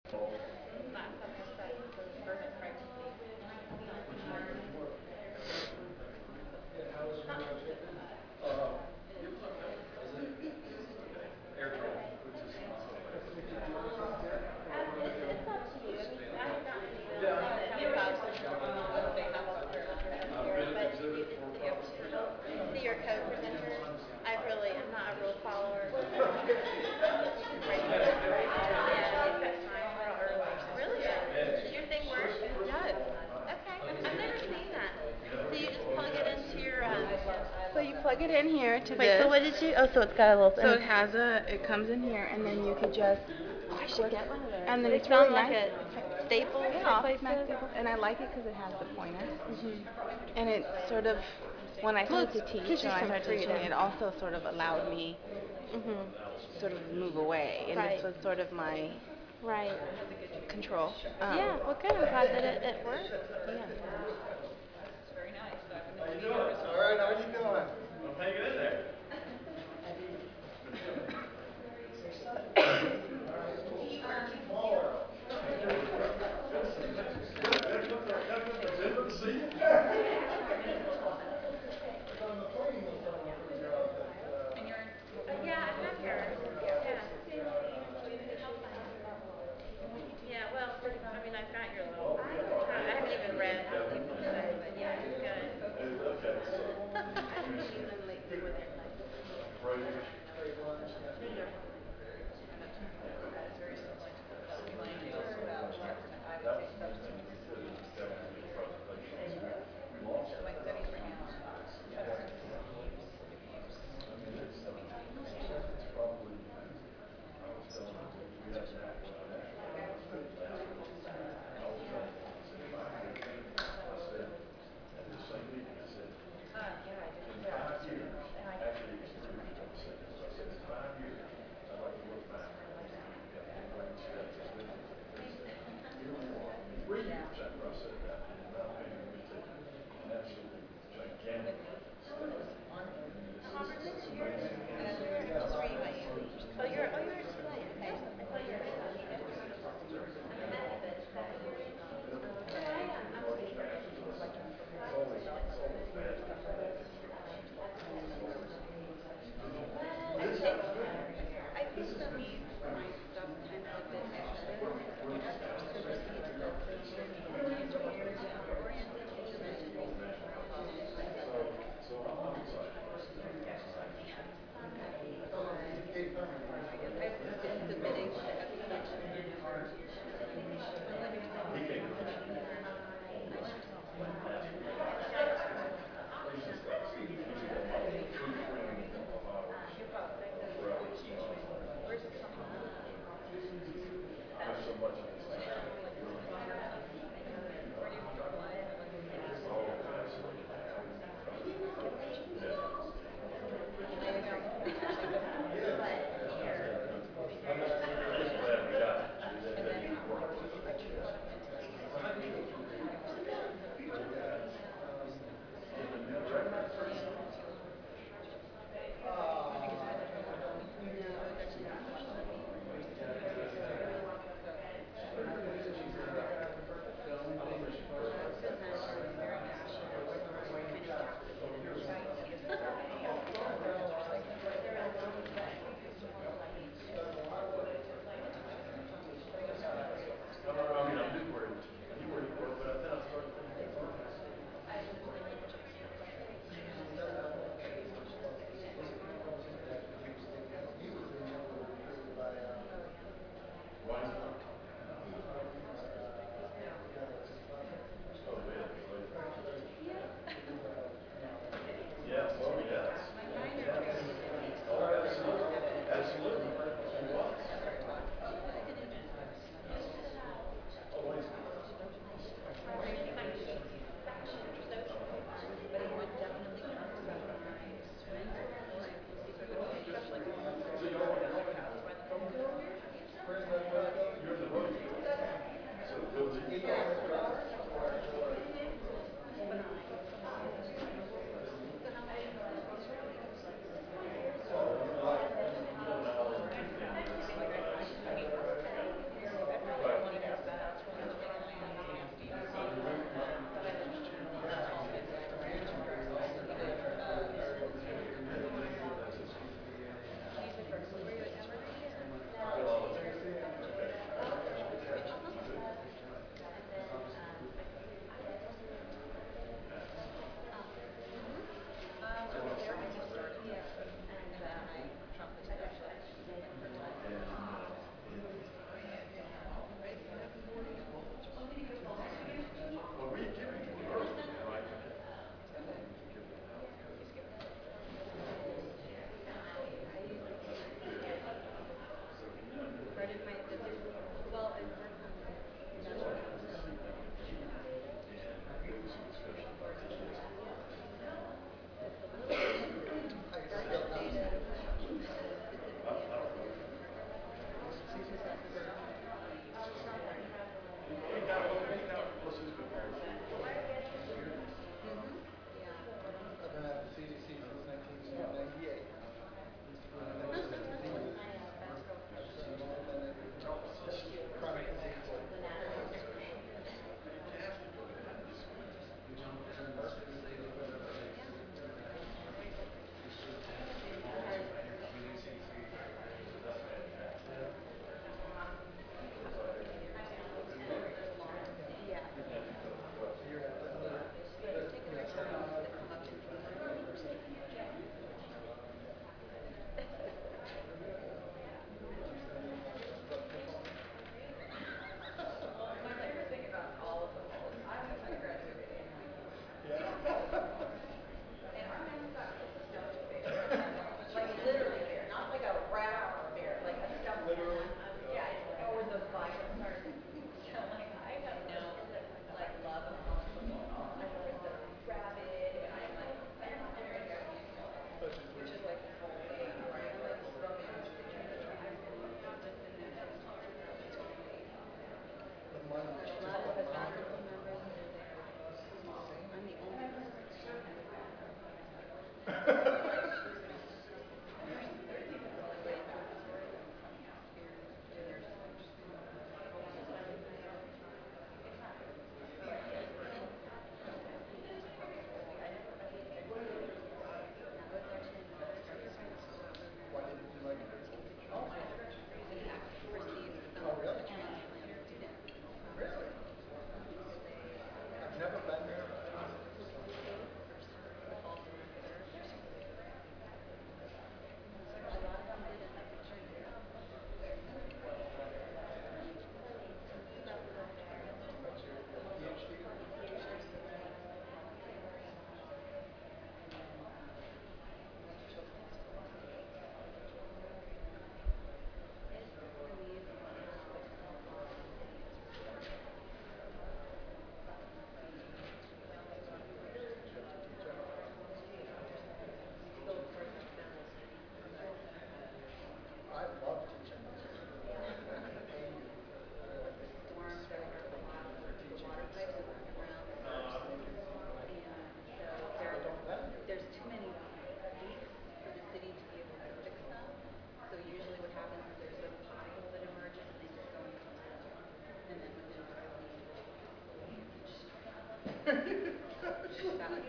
Last time I studied was Burnet pregnancy. It's up to you. I mean, I have gotten any here, but it's up to you. See your co-presenters. I really am not a rule follower. Yeah, it's that time a little early. Really? Does your thing work? It does. Okay. I've never seen that. So you just plug it into your. So you plug it in here to Wait. this. So what did you? Oh, so it's got a little. So it comes in here, and then you could just. Oh, I should get one of those. And then They it's sound really like nice. a Staples Yeah, type Office Max places. Staples, and I like it because it has the pointer. And it sort of, when I started to teach, gives you when I some started teaching, freedom. it also sort of allowed me sort of move away, and Right. this was sort of my Right. control. Yeah. Well, good. I'm glad that it worked. Yeah. All right, how you doing? Yeah, I have yours. Yeah. Yeah. Well, I mean, I've got your little. I haven't even read what people say, but yeah, it's good.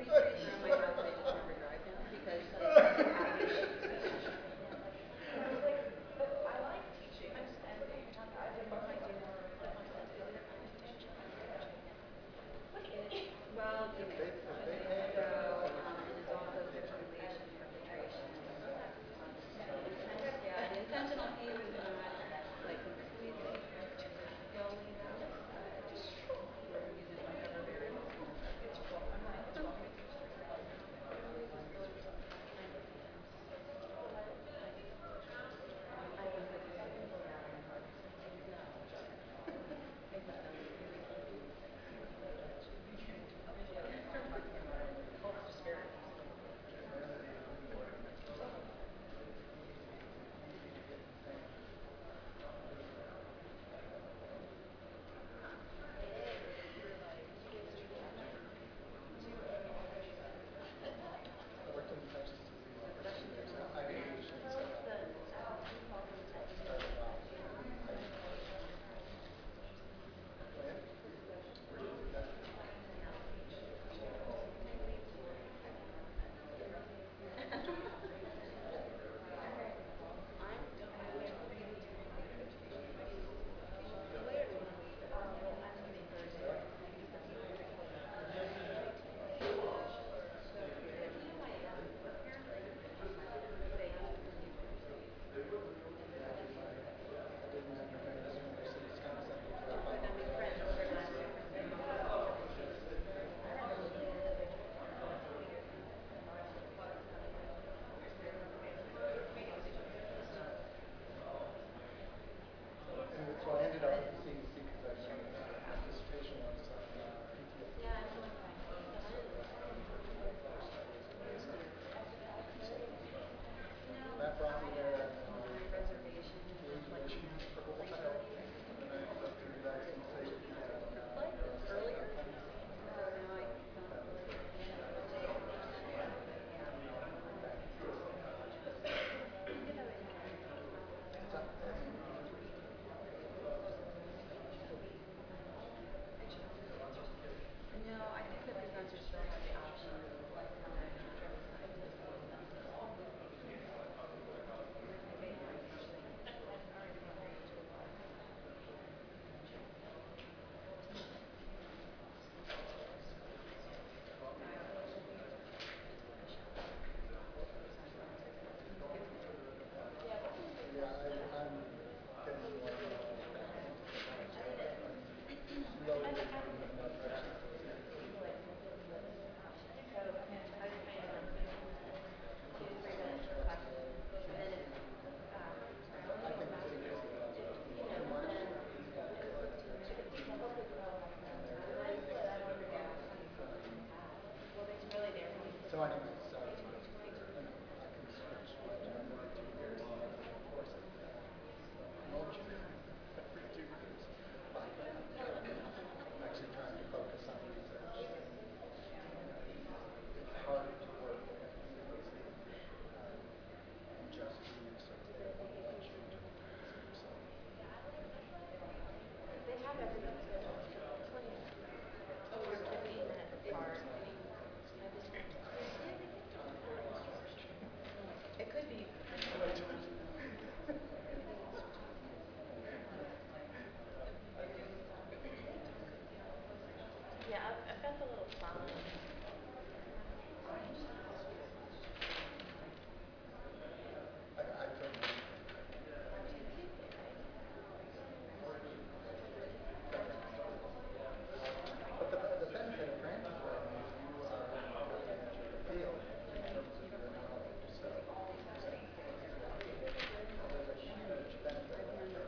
worked in infectious disease for 10 years. I do usually set up started off when where you do that. Really? Yeah, I did my undergrad at University of Wisconsin before I finally got out of UC. And so I ended up at the CDC because my dissertation was on PTSD. So my first studies were based on that. So that brought me there, and then I was in aviation for a while, and then I ended up doing vaccine safety and neuroscience at Penn. And now I'm back in TSA. What's up? Yeah, I'm getting more and more into the weeds where I'm slowly moving in that direction as the CDC. It's so much more to the CDC. I think the CDC does too much expertise, and so anyways, I can switch my job every 2 years, and then of course I get a promotion every 2 years. But I'm actually trying to focus on research. It's hard to work at the CDC and just do research. They have no luxury to do research. So I took veterans. But the benefit of transferring is you are cutting edge of the field in terms of your knowledge. So there's a huge benefit of that.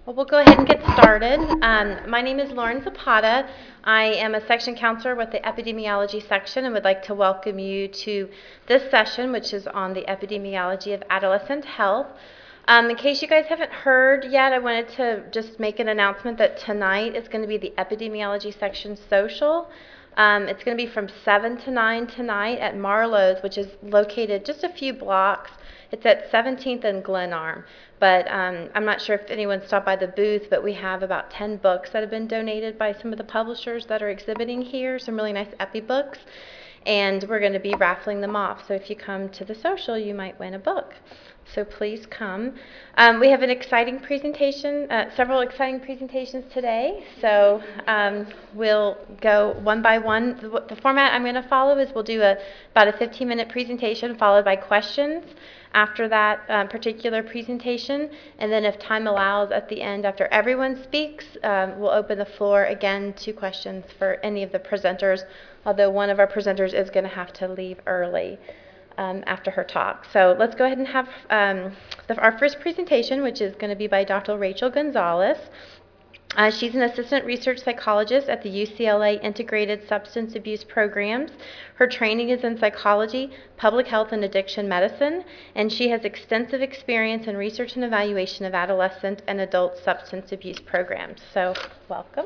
Well, we'll go ahead and get started. My name is Lauren Zapata. I am a section counselor with the epidemiology section and would like to welcome you to this session, which is on the epidemiology of adolescent health. In case you guys haven't heard yet, I wanted to just make an announcement that tonight is going to be the epidemiology section social. It's going to be from 7 to 9 tonight at Marlowe's, which is located just a few blocks. It's at 17th and Glenarm. But I'm not sure if anyone stopped by the booth, but we have about 10 books that have been donated by some of the publishers that are exhibiting here, some really nice epi books. And we're going to be raffling them off. So if you come to the social, you might win a book. So please come. We have an exciting presentation, several exciting presentations today. So we'll go one by one. The format I'm going to follow is we'll do about a 15-minute presentation followed by questions after that particular presentation. And then if time allows at the end, after everyone speaks, we'll open the floor again to questions for any of the presenters, although one of our presenters is going to have to leave early after her talk. So let's go ahead and have our first presentation, which is going to be by Dr. Rachel Gonzalez. She's an assistant research psychologist at the UCLA Integrated Substance Abuse Programs. Her training is in psychology, public health, and addiction medicine, and she has extensive experience in research and evaluation of adolescent and adult substance abuse programs. So, welcome.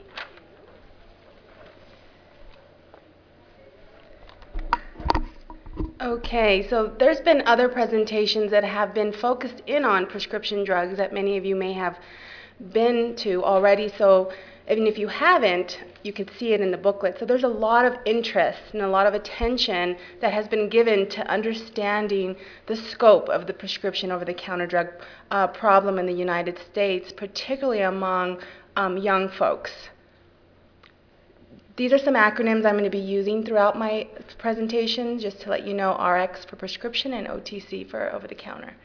Okay, so there's been other presentations that have been focused in on prescription drugs that many of you may have been to already. So even if you haven't, you could see it in the booklet. So there's a lot of interest and a lot of attention that has been given to understanding the scope of the prescription over-the-counter drug problem in the United States, particularly among young folks. These are some acronyms I'm going to be using throughout my presentation, just to let you know: RX for prescription and OTC for over-the-counter.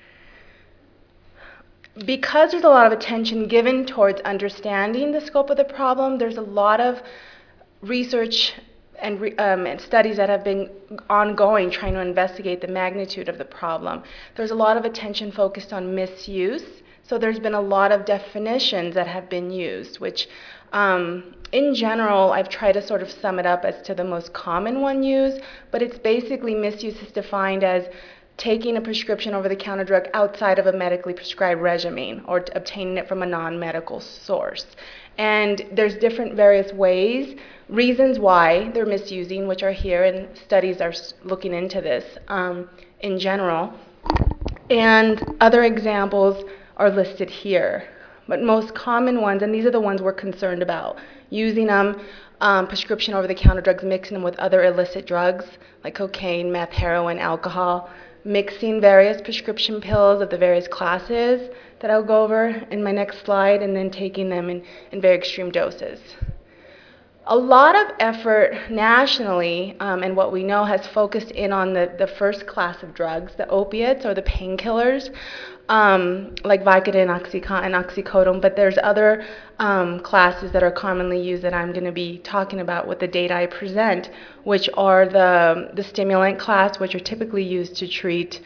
Because there's a lot of attention given towards understanding the scope of the problem, there's a lot of research and studies that have been ongoing trying to investigate the magnitude of the problem. There's a lot of attention focused on misuse, so there's been a lot of definitions that have been used, which in general, I've tried to sort of sum it up as to the most common one used, but it's basically misuse is defined as taking a prescription over-the-counter drug outside of a medically prescribed regimen or obtaining it from a non-medical source. And there's different various ways, reasons why they're misusing, which are here, and studies are looking into this in general. And other examples are listed here. But most common ones, and these are the ones we're concerned about, using them, prescription over-the-counter drugs, mixing them with other illicit drugs like cocaine, meth, heroin, alcohol, mixing various prescription pills of the various classes that I'll go over in my next slide, and then taking them in very extreme doses. A lot of effort nationally, and what we know, has focused in on the first class of drugs, the opiates or the painkillers, like Vicodin, OxyContin, oxycodone, but there's other classes that are commonly used that I'm going to be talking about with the data I present, which are the stimulant class, which are typically used to treat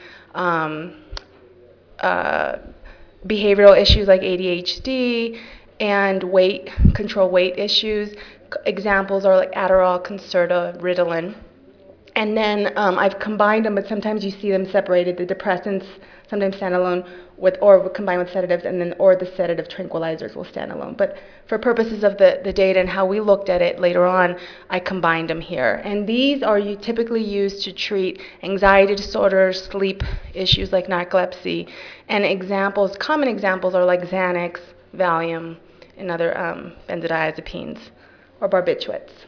behavioral issues like ADHD and control weight issues. Examples are like Adderall, Concerta, Ritalin. And then I've combined them, but sometimes you see them separated, the depressants, sometimes stand alone, or combined with sedatives, and then or the sedative tranquilizers will stand alone. But for purposes of the data and how we looked at it later on, I combined them here. And these are typically used to treat anxiety disorders, sleep issues like narcolepsy, and common examples are like Xanax, Valium, and other benzodiazepines or barbiturates.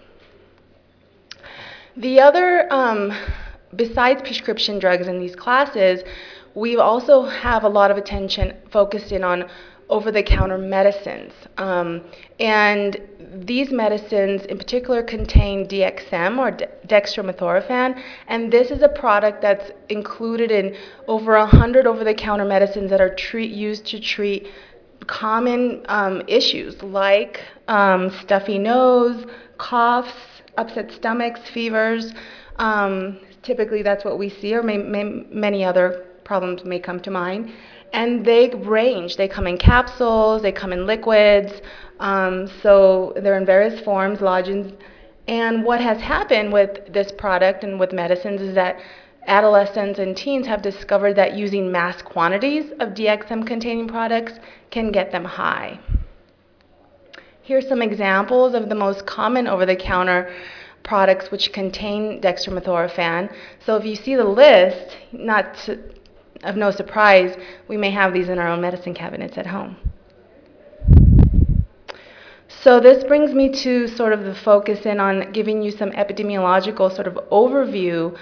The other, besides prescription drugs in these classes, we also have a lot of attention focused in on over-the-counter medicines. And these medicines in particular contain DXM, or dextromethorphan, and this is a product that's included in over 100 over-the-counter medicines that are used to treat common issues like stuffy nose, coughs, upset stomachs, fevers. Typically that's what we see, or many other problems may come to mind. And they range. They come in capsules, they come in liquids, so they're in various forms, lodgings. And what has happened with this product and with medicines is that adolescents and teens have discovered that using mass quantities of DXM-containing products can get them high. Here's some examples of the most common over-the-counter products which contain dextromethorphan. So if you see the list, of no surprise, we may have these in our own medicine cabinets at home. So this brings me to sort of the focus in on giving you some epidemiological sort of overview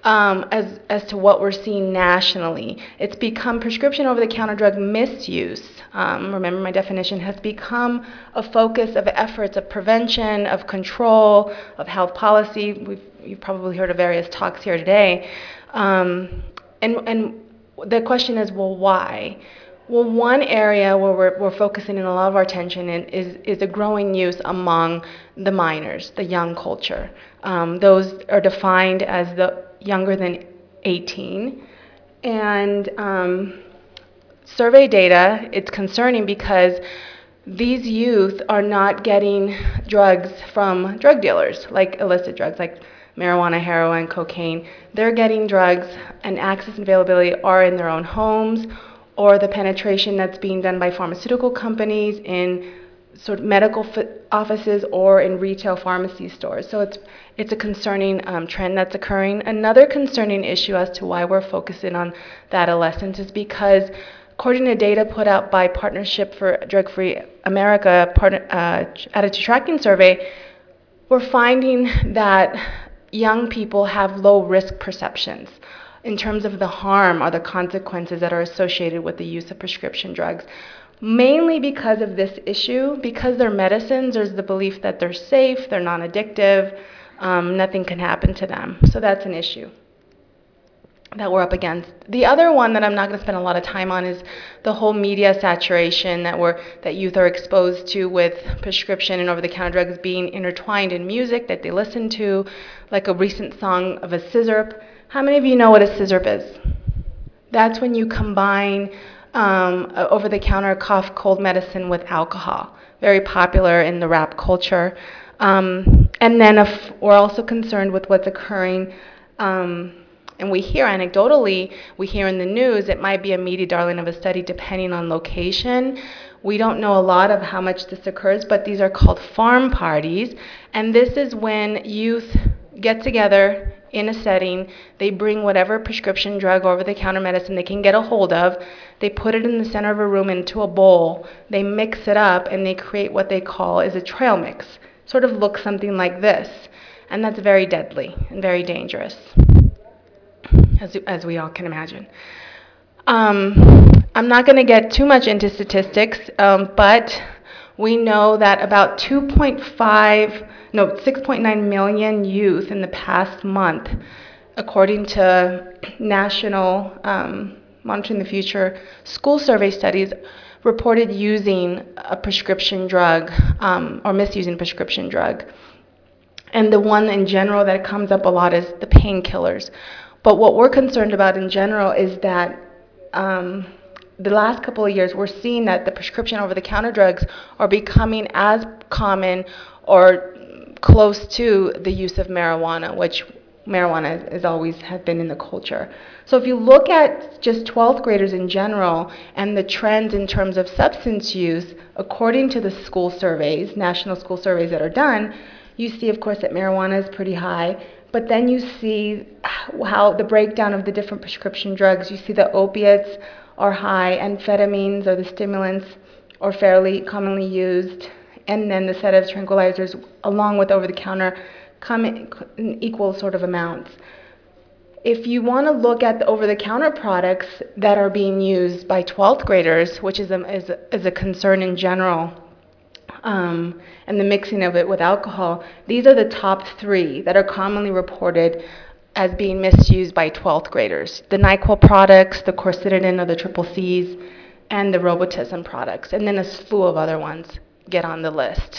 as to what we're seeing nationally. It's become prescription over-the-counter drug misuse. Remember, my definition has become a focus of efforts of prevention, of control, of health policy. You've probably heard of various talks here today. And the question is, well, why? Well, one area where we're focusing in a lot of our attention is a growing use among the minors, the young culture. Those are defined as the younger than 18. And survey data, it's concerning because these youth are not getting drugs from drug dealers, like illicit drugs, like marijuana, heroin, cocaine. They're getting drugs, and access and availability are in their own homes, or the penetration that's being done by pharmaceutical companies in sort of medical offices or in retail pharmacy stores. So it's a concerning trend that's occurring. Another concerning issue as to why we're focusing on the adolescents is because, according to data put out by Partnership for Drug-Free America Attitude Tracking Survey, we're finding that young people have low risk perceptions in terms of the harm or the consequences that are associated with the use of prescription drugs. Mainly because of this issue, because they're medicines, there's the belief that they're safe, they're non-addictive, nothing can happen to them. So that's an issue that we're up against. The other one that I'm not going to spend a lot of time on is the whole media saturation that youth are exposed to, with prescription and over-the-counter drugs being intertwined in music that they listen to, like a recent song of a sizzurp. How many of you know what a sizzurp is? That's when you combine over-the-counter cough, cold medicine with alcohol. Very popular in the rap culture. And then we're also concerned with what's occurring, and we hear anecdotally, we hear in the news, it might be a media darling of a study depending on location. We don't know a lot of how much this occurs, but these are called farm parties. And this is when youth get together in a setting, they bring whatever prescription drug or over-the-counter medicine they can get a hold of, they put it in the center of a room into a bowl, they mix it up, and they create what they call is a trail mix. Sort of looks something like this, and that's very deadly and very dangerous, as we all can imagine. I'm not going to get too much into statistics, but we know that about 6.9 million youth in the past month, according to National Monitoring the Future school survey studies, reported using a prescription drug or misusing a prescription drug. And the one in general that comes up a lot is the painkillers. But what we're concerned about in general is that the last couple of years, we're seeing that the prescription over-the-counter drugs are becoming as common or close to the use of marijuana, which marijuana is always has been in the culture. So if you look at just 12th graders in general and the trends in terms of substance use, according to the school surveys, national school surveys that are done, you see, of course, that marijuana is pretty high. But then you see how the breakdown of the different prescription drugs, you see the opiates are high, amphetamines or the stimulants are fairly commonly used, and then the sedatives, tranquilizers, along with over-the-counter, come in equal sort of amounts. If you want to look at the over-the-counter products that are being used by 12th graders, which is a concern in general, and the mixing of it with alcohol, these are the top 3 that are commonly reported as being misused by 12th graders. The NyQuil products, the quercetin or the triple Cs, and the Robitussin products, and then a slew of other ones get on the list.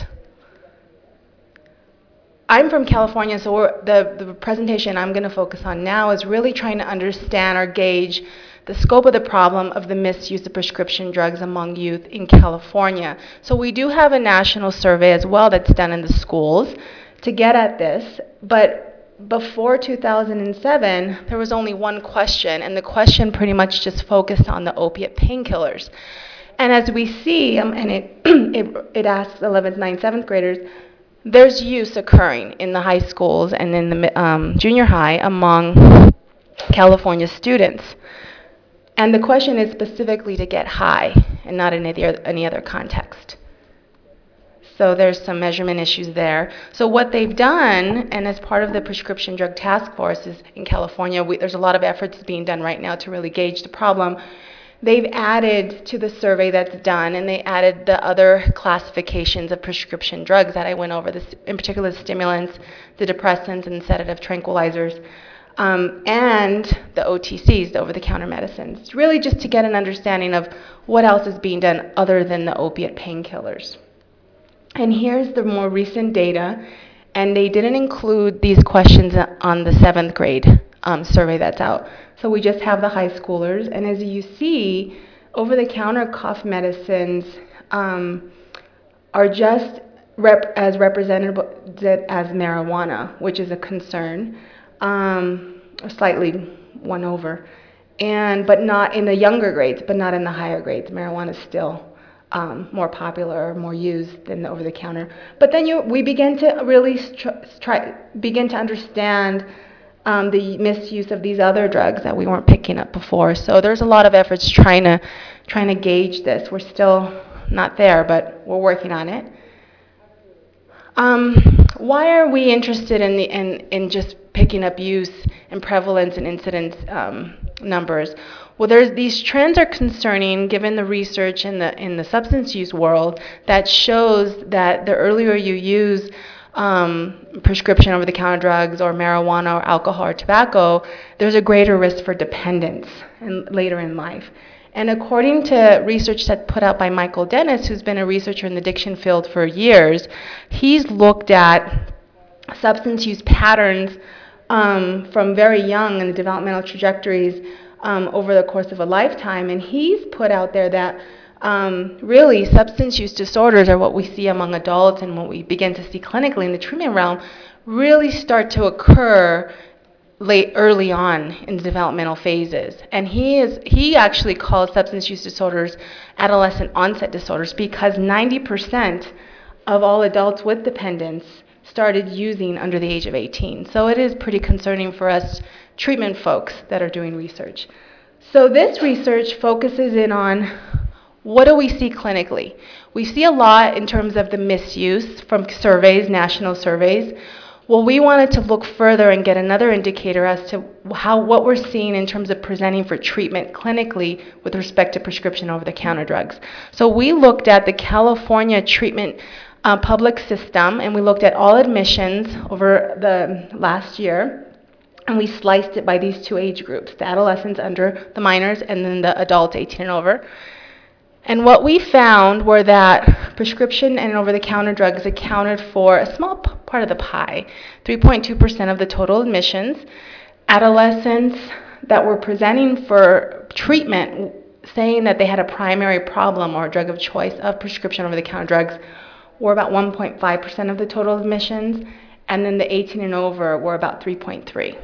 I'm from California, so the presentation I'm going to focus on now is really trying to understand or gauge the scope of the problem of the misuse of prescription drugs among youth in California. So we do have a national survey as well that's done in the schools to get at this, but before 2007, there was only one question, and the question pretty much just focused on the opiate painkillers. And as we see, and it asks 11th, 9th, 7th graders, there's use occurring in the high schools and in the junior high among California students. And the question is specifically to get high and not in any other context. So there's some measurement issues there. So what they've done, and as part of the Prescription Drug Task Force is in California, there's a lot of efforts being done right now to really gauge the problem. They've added to the survey that's done, and they added the other classifications of prescription drugs that I went over, in particular the stimulants, the depressants, and sedative tranquilizers, and the OTCs, the over-the-counter medicines, really just to get an understanding of what else is being done other than the opiate painkillers. And here's the more recent data, and they didn't include these questions on the 7th grade survey that's out. So we just have the high schoolers, and as you see, over-the-counter cough medicines are just as represented as marijuana, which is a concern, slightly one over, but not in the younger grades, but not in the higher grades. Marijuana is still more popular, more used than the over-the-counter. But then we begin to really begin to understand the misuse of these other drugs that we weren't picking up before. So there's a lot of efforts trying to gauge this. We're still not there, but we're working on it. Why are we interested in just picking up use and prevalence and incidence numbers? Well, these trends are concerning given the research in the substance use world that shows that the earlier you use prescription over-the-counter drugs or marijuana or alcohol or tobacco, there's a greater risk for dependence later in life. And according to research that's put out by Michael Dennis, who's been a researcher in the addiction field for years, he's looked at substance use patterns from very young in the developmental trajectories over the course of a lifetime. And he's put out there that really substance use disorders are what we see among adults and what we begin to see clinically in the treatment realm really start to occur early on in the developmental phases. And he actually calls substance use disorders adolescent onset disorders because 90% of all adults with dependence started using under the age of 18. So it is pretty concerning for us treatment folks that are doing research. So this research focuses in on what do we see clinically. We see a lot in terms of the misuse from surveys, national surveys. Well, we wanted to look further and get another indicator as to what we're seeing in terms of presenting for treatment clinically with respect to prescription over-the-counter drugs. So we looked at the California treatment public system, and we looked at all admissions over the last year, and we sliced it by these two age groups, the adolescents under the minors and then the adults 18 and over. And what we found were that prescription and over-the-counter drugs accounted for a small part of the pie, 3.2% of the total admissions. Adolescents that were presenting for treatment, saying that they had a primary problem or a drug of choice of prescription over-the-counter drugs, were about 1.5% of the total admissions, and then the 18 and over were about 3.3%.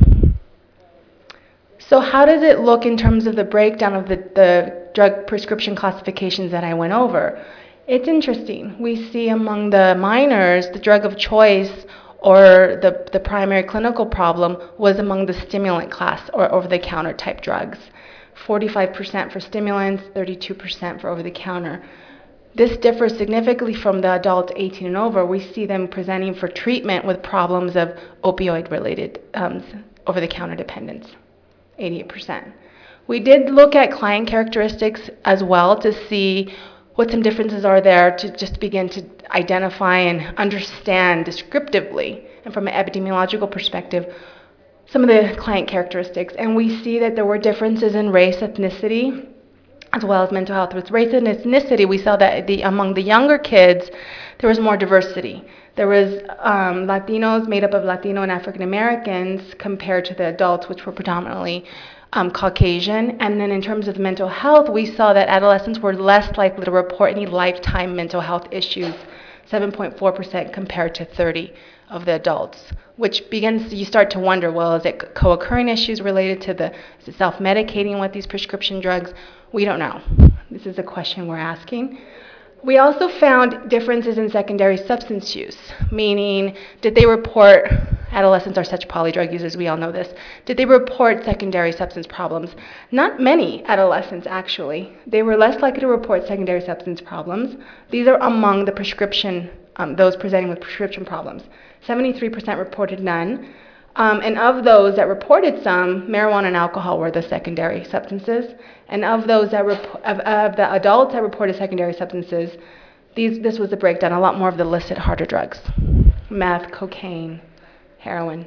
So how does it look in terms of the breakdown of the drug prescription classifications that I went over? It's interesting. We see among the minors, the drug of choice or the primary clinical problem was among the stimulant class or over-the-counter type drugs. 45% for stimulants, 32% for over-the-counter. This differs significantly from the adults 18 and over. We see them presenting for treatment with problems of opioid-related over-the-counter dependence. 88%. We did look at client characteristics as well to see what some differences are there to just begin to identify and understand descriptively and from an epidemiological perspective some of the client characteristics. And we see that there were differences in race, ethnicity, as well as mental health. With race and ethnicity, we saw that among the younger kids, there was more diversity. There was Latinos made up of Latino and African Americans compared to the adults, which were predominantly Caucasian. And then in terms of mental health, we saw that adolescents were less likely to report any lifetime mental health issues, 7.4% compared to 30 of the adults, which begins, you start to wonder, well, is it co-occurring issues related to is it self-medicating with these prescription drugs? We don't know. This is a question we're asking. We also found differences in secondary substance use, meaning did they report, adolescents are such polydrug users, we all know this, did they report secondary substance problems? Not many adolescents, actually. They were less likely to report secondary substance problems. These are among the prescription, those presenting with prescription problems. 73% reported none. And of those that reported some, marijuana and alcohol were the secondary substances. And of those that of the adults that reported secondary substances, this was the breakdown. A lot more of the illicit harder drugs: meth, cocaine, heroin.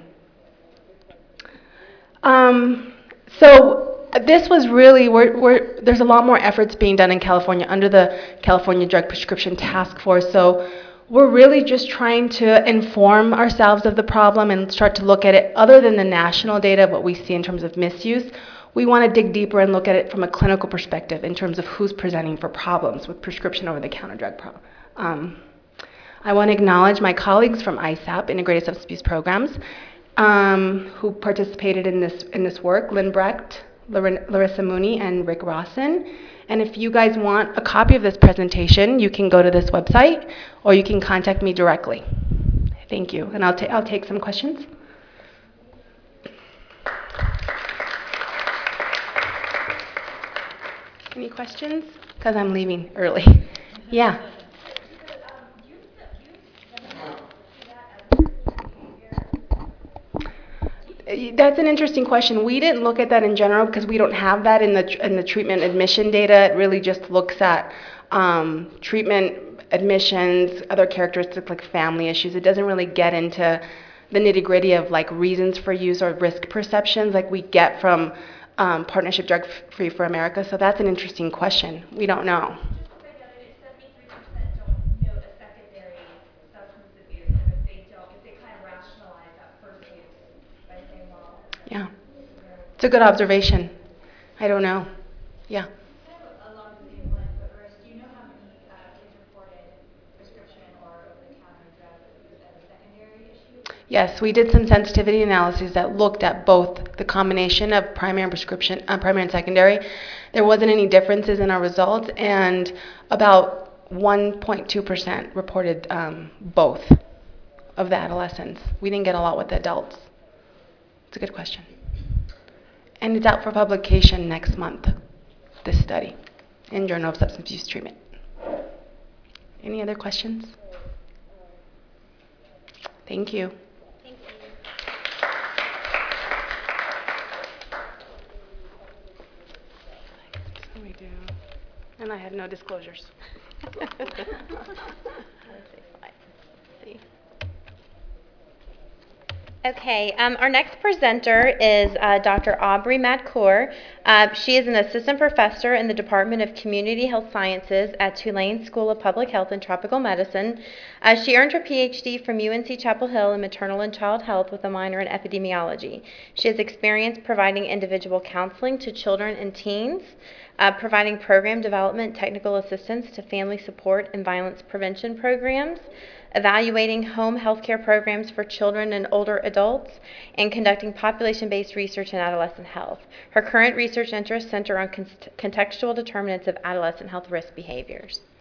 So this was really there's a lot more efforts being done in California under the California Drug Prescription Task Force. So we're really just trying to inform ourselves of the problem and start to look at it other than the national data, what we see in terms of misuse. We want to dig deeper and look at it from a clinical perspective in terms of who's presenting for problems with prescription over-the-counter drug I want to acknowledge my colleagues from ISAP, Integrated Substance Abuse Programs, who participated in this work: Lynn Brecht, Larissa Mooney, and Rick Rawson. And if you guys want a copy of this presentation, you can go to this website, or you can contact me directly. Thank you. And I'll take some questions. Any questions? Because I'm leaving early. Yeah. That's an interesting question. We didn't look at that in general because we don't have that in the treatment admission data. It really just looks at treatment admissions, other characteristics like family issues. It doesn't really get into the nitty-gritty of like reasons for use or risk perceptions like we get from Partnership Drug Free for America. So that's an interesting question. We don't know. Yeah, it's a good observation. I don't know. Yeah. Kind of along the same lines, but first, do you know how many kids reported prescription or over-the-counter drug abuse as a secondary issue? Yes, we did some sensitivity analyses that looked at both the combination of primary and prescription, primary and secondary. There wasn't any differences in our results, and about 1.2% reported both of the adolescents. We didn't get a lot with the adults. It's a good question. And it's out for publication next month, this study, in Journal of Substance Abuse Treatment. Any other questions? Thank you. Thank you. So we do. And I have no disclosures. Let's see. Okay, our next presenter is Dr. Aubrey Madcour. She is an assistant professor in the Department of Community Health Sciences at Tulane School of Public Health and Tropical Medicine. She earned her PhD from UNC Chapel Hill in maternal and child health with a minor in epidemiology. She has experience providing individual counseling to children and teens, providing program development, technical assistance to family support and violence prevention programs, evaluating home healthcare programs for children and older adults, and conducting population-based research in adolescent health. Her current research interests center on contextual determinants of adolescent health risk behaviors.